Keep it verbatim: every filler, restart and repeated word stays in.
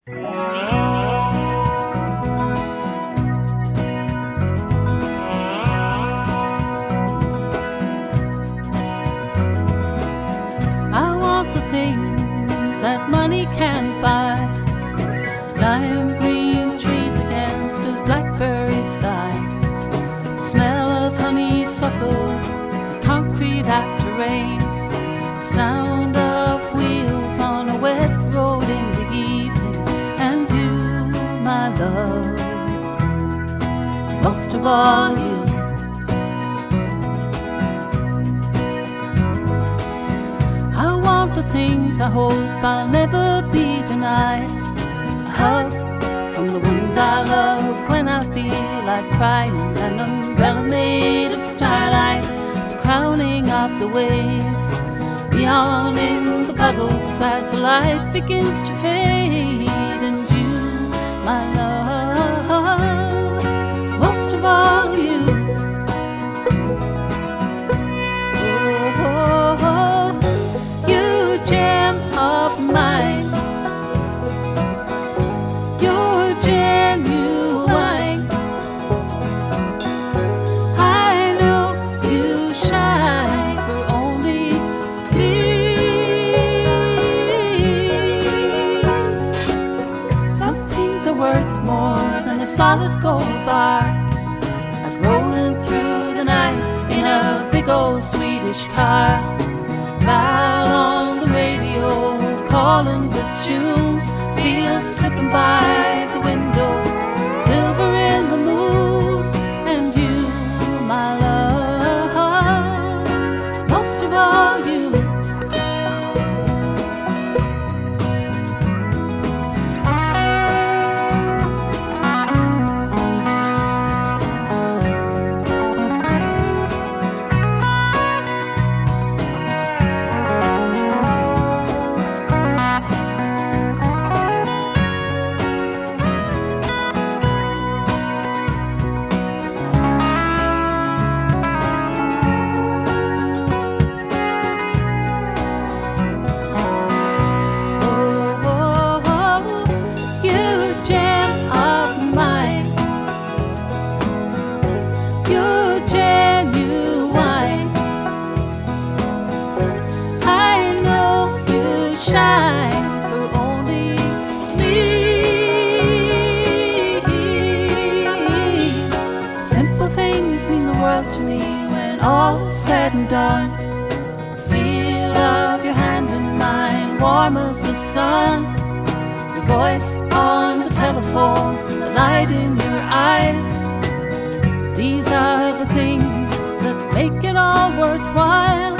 I want the things that money can't buy. Lime green trees against a blackberry sky. The smell of honeysuckle, concrete after rain. The sound of wheels on a wet road in the evening. And you, my love, most of all you. I want the things I hope I'll never be denied. A hug from the ones I love when I feel like crying. An umbrella made of starlight, the crowning of the waves. Beyond in the puddles as the light begins to fade. And you, my love, most of all you. Oh, oh, oh, you gem of mine. You're genuine. I know you shine for only worth more than a solid gold bar. Like rolling through the night in a big old Swedish car. Dial on the radio, calling the tunes. Fields slipping by the window, silver in the moon. And you, my love, most of all you. Shine for only me. Simple things mean the world to me when all is said and done. The feel of your hand in mine, warm as the sun. Your voice on the telephone, the light in your eyes. These are the things that make it all worthwhile.